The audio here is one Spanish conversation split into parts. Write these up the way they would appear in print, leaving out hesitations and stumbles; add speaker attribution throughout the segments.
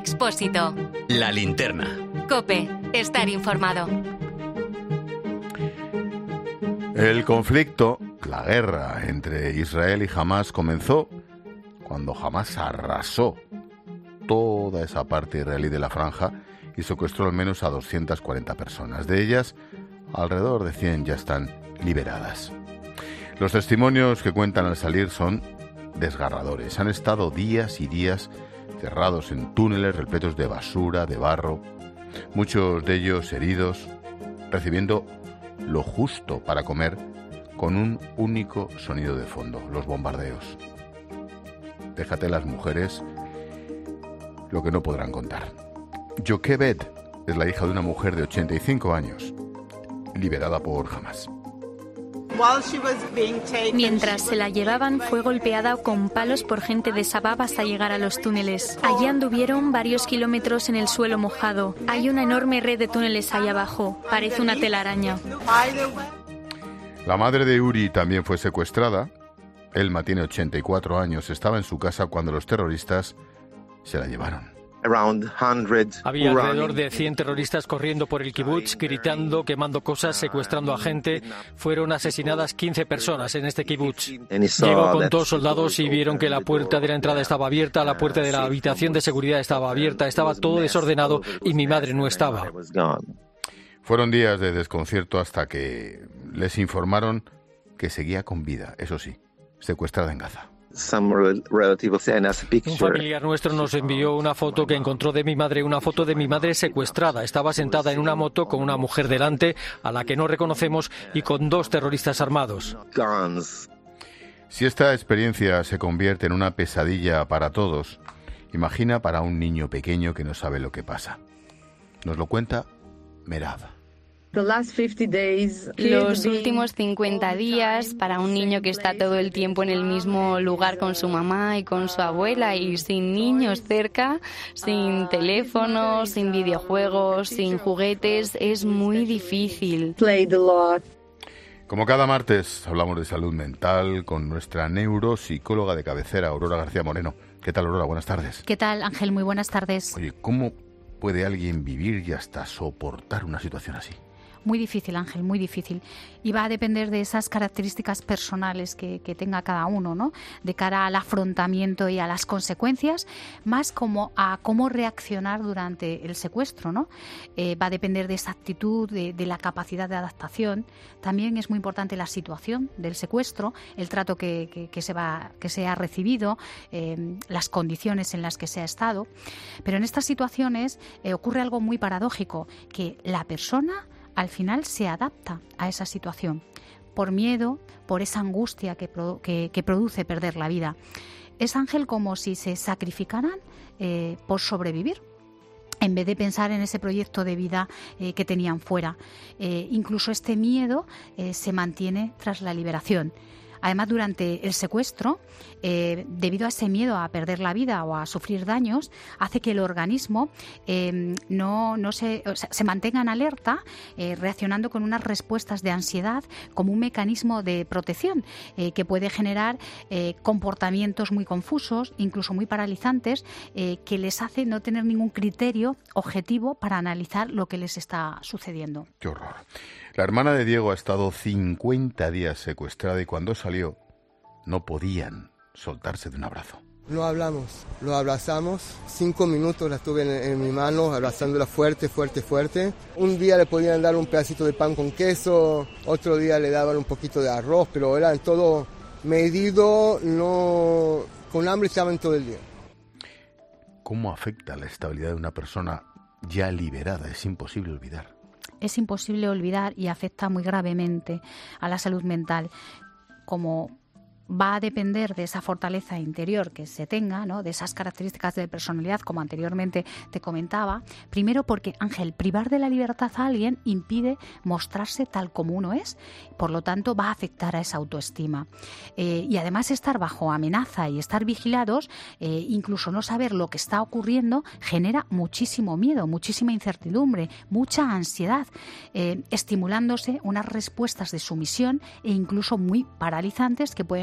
Speaker 1: Expósito.
Speaker 2: La linterna.
Speaker 1: COPE. Estar informado.
Speaker 3: El conflicto, la guerra entre Israel y Hamás comenzó cuando Hamás arrasó toda esa parte israelí de la franja y secuestró al menos a 240 personas. De ellas, alrededor de 100 ya están liberadas. Los testimonios que cuentan al salir son desgarradores. Han estado días y días cerrados en túneles repletos de basura, de barro, muchos de ellos heridos, recibiendo lo justo para comer con un único sonido de fondo, los bombardeos. Déjate las mujeres lo que no podrán contar. Yocheved es la hija de una mujer de 85 años, liberada por Hamás.
Speaker 4: Mientras se la llevaban, fue golpeada con palos por gente de Sabab hasta llegar a los túneles. Allí anduvieron varios kilómetros en el suelo mojado. Hay una enorme red de túneles ahí abajo. Parece una telaraña.
Speaker 3: La madre de Uri también fue secuestrada. Elma tiene 84 años. Estaba en su casa cuando los terroristas se la llevaron.
Speaker 5: Había alrededor de 100 terroristas corriendo por el kibutz, gritando, quemando cosas, secuestrando a gente. Fueron asesinadas 15 personas en este kibutz. Llegó con 2 soldados y vieron que la puerta de la entrada estaba abierta, la puerta de la habitación de seguridad estaba abierta, estaba todo desordenado y mi madre no estaba.
Speaker 3: Fueron días de desconcierto hasta que les informaron que seguía con vida, eso sí, secuestrada en Gaza.
Speaker 5: Un familiar nuestro nos envió una foto que encontró de mi madre, una foto de mi madre secuestrada. Estaba sentada en una moto con una mujer delante, a la que no reconocemos, y con 2 terroristas armados.
Speaker 3: Si esta experiencia se convierte en una pesadilla para todos, imagina para un niño pequeño que no sabe lo que pasa. Nos lo cuenta Merav.
Speaker 6: Los últimos 50 días para un niño que está todo el tiempo en el mismo lugar con su mamá y con su abuela y sin niños cerca, sin teléfonos, sin videojuegos, sin juguetes, es muy difícil.
Speaker 3: Como cada martes hablamos de salud mental con nuestra neuropsicóloga de cabecera, Aurora García Moreno. ¿Qué tal, Aurora? Buenas tardes.
Speaker 7: ¿Qué tal, Ángel? Muy buenas tardes.
Speaker 3: Oye, ¿cómo puede alguien vivir y hasta soportar una situación así?
Speaker 7: Muy difícil, Ángel, muy difícil. Y va a depender de esas características personales que tenga cada uno, ¿no? De cara al afrontamiento y a las consecuencias, más como a cómo reaccionar durante el secuestro, ¿no? Va a depender de esa actitud, de la capacidad de adaptación. También es muy importante la situación del secuestro, el trato que se ha recibido, las condiciones en las que se ha estado. Pero en estas situaciones ocurre algo muy paradójico, que la persona al final se adapta a esa situación, por miedo, por esa angustia que produce perder la vida. Es, Ángel, como si se sacrificaran por sobrevivir, en vez de pensar en ese proyecto de vida que tenían fuera. Incluso este miedo se mantiene tras la liberación. Además, durante el secuestro, debido a ese miedo a perder la vida o a sufrir daños, hace que el organismo se mantenga en alerta, reaccionando con unas respuestas de ansiedad como un mecanismo de protección que puede generar comportamientos muy confusos, incluso muy paralizantes, que les hace no tener ningún criterio objetivo para analizar lo que les está sucediendo.
Speaker 3: ¡Qué horror! La hermana de Diego ha estado 50 días secuestrada y cuando salió no podían soltarse de un abrazo.
Speaker 8: No hablamos, lo abrazamos. 5 minutos la tuve en mi mano, abrazándola fuerte, fuerte, fuerte. Un día le podían dar un pedacito de pan con queso, otro día le daban un poquito de arroz, pero era todo medido, no, con hambre estaban todo el día.
Speaker 3: ¿Cómo afecta la estabilidad de una persona ya liberada? Es imposible olvidar.
Speaker 7: Es imposible olvidar y afecta muy gravemente a la salud mental. Como va a depender de esa fortaleza interior que se tenga, ¿no? De esas características de personalidad, como anteriormente te comentaba. Primero porque, Ángel, privar de la libertad a alguien impide mostrarse tal como uno es. Por lo tanto, va a afectar a esa autoestima. Y además estar bajo amenaza y estar vigilados, incluso no saber lo que está ocurriendo, genera muchísimo miedo, muchísima incertidumbre, mucha ansiedad, estimulándose unas respuestas de sumisión e incluso muy paralizantes que pueden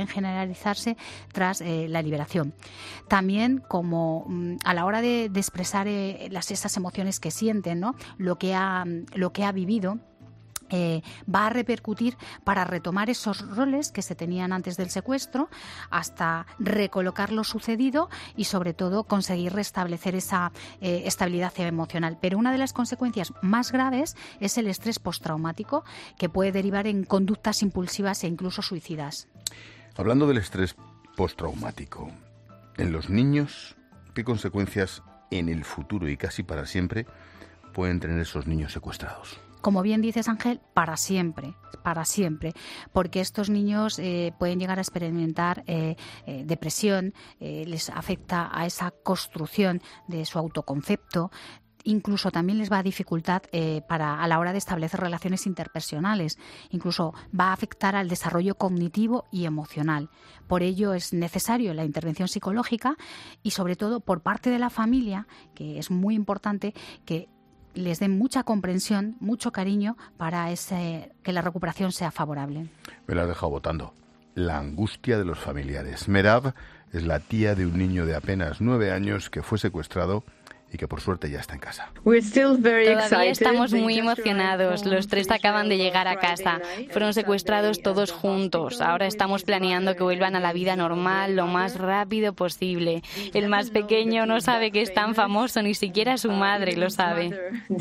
Speaker 7: generalizarse tras la liberación. También como a la hora de expresar esas emociones que sienten, ¿no? Lo que ha vivido, va a repercutir para retomar esos roles que se tenían antes del secuestro, hasta recolocar lo sucedido y sobre todo conseguir restablecer esa estabilidad emocional. Pero una de las consecuencias más graves es el estrés postraumático, que puede derivar en conductas impulsivas e incluso suicidas.
Speaker 3: Hablando del estrés postraumático, en los niños, ¿qué consecuencias en el futuro y casi para siempre pueden tener esos niños secuestrados?
Speaker 7: Como bien dices, Ángel, para siempre, porque estos niños pueden llegar a experimentar depresión, les afecta a esa construcción de su autoconcepto. Incluso también les va a dificultar a la hora de establecer relaciones interpersonales. Incluso va a afectar al desarrollo cognitivo y emocional. Por ello es necesario la intervención psicológica y sobre todo por parte de la familia, que es muy importante que les den mucha comprensión, mucho cariño para que la recuperación sea favorable.
Speaker 3: Me la has dejado botando. La angustia de los familiares. Merab es la tía de un niño de apenas 9 años que fue secuestrado y que por suerte ya está en casa.
Speaker 6: Todavía estamos muy emocionados. Los 3 acaban de llegar a casa. Fueron secuestrados todos juntos. Ahora estamos planeando que vuelvan a la vida normal lo más rápido posible. El más pequeño no sabe que es tan famoso, ni siquiera su madre lo sabe.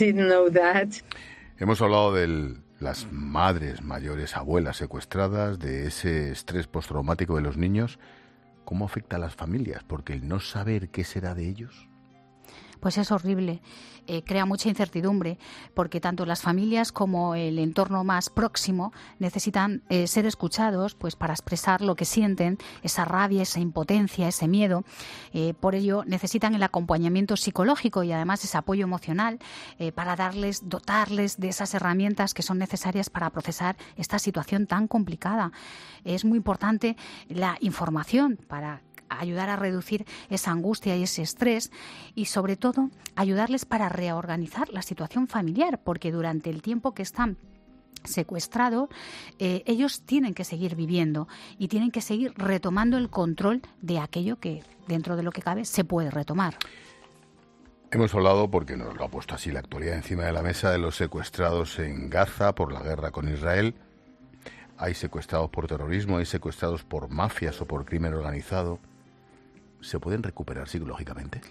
Speaker 3: Hemos hablado de las madres mayores, abuelas secuestradas, de ese estrés postraumático de los niños. ¿Cómo afecta a las familias? Porque el no saber qué será de ellos...
Speaker 7: Pues es horrible, crea mucha incertidumbre, porque tanto las familias como el entorno más próximo necesitan ser escuchados, pues para expresar lo que sienten, esa rabia, esa impotencia, ese miedo. Por ello necesitan el acompañamiento psicológico y además ese apoyo emocional para dotarles de esas herramientas que son necesarias para procesar esta situación tan complicada. Es muy importante la información para ayudar a reducir esa angustia y ese estrés y sobre todo ayudarles para reorganizar la situación familiar, porque durante el tiempo que están secuestrados ellos tienen que seguir viviendo y tienen que seguir retomando el control de aquello que dentro de lo que cabe se puede retomar.
Speaker 3: Hemos hablado, porque nos lo ha puesto así la actualidad encima de la mesa, de los secuestrados en Gaza por la guerra con Israel. Hay secuestrados por terrorismo, hay secuestrados por mafias o por crimen organizado. ¿Se pueden recuperar psicológicamente?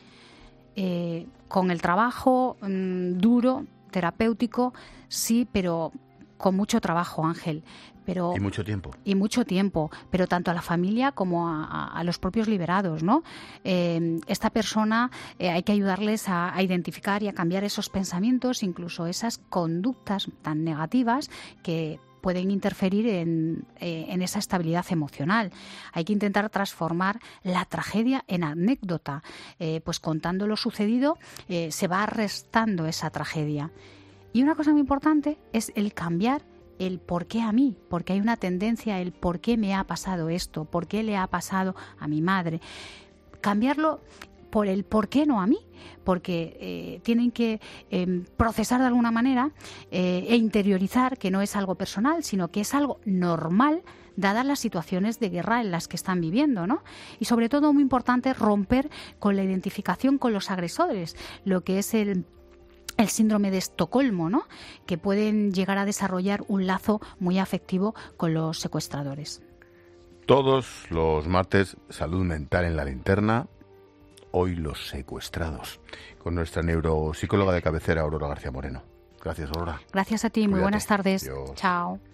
Speaker 7: Con el trabajo duro, terapéutico, sí, pero con mucho trabajo, Ángel.
Speaker 3: Y mucho tiempo.
Speaker 7: Y mucho tiempo, pero tanto a la familia como a los propios liberados, ¿no? Esta persona hay que ayudarles a identificar y a cambiar esos pensamientos, incluso esas conductas tan negativas que pueden interferir en esa estabilidad emocional. Hay que intentar transformar la tragedia en anécdota. Pues contando lo sucedido se va restando esa tragedia. Y una cosa muy importante es el cambiar el por qué a mí, porque hay una tendencia el por qué me ha pasado esto, por qué le ha pasado a mi madre. Cambiarlo por el por qué no a mí, porque tienen que procesar de alguna manera e interiorizar que no es algo personal, sino que es algo normal dadas las situaciones de guerra en las que están viviendo, ¿no? Y sobre todo, muy importante, romper con la identificación con los agresores, lo que es el síndrome de Estocolmo, ¿no? Que pueden llegar a desarrollar un lazo muy afectivo con los secuestradores.
Speaker 3: Todos los martes, salud mental en la linterna. Hoy los secuestrados, con nuestra neuropsicóloga de cabecera, Aurora García Moreno. Gracias, Aurora.
Speaker 7: Gracias a ti, muy buenas tardes.
Speaker 3: Adiós.
Speaker 7: Chao.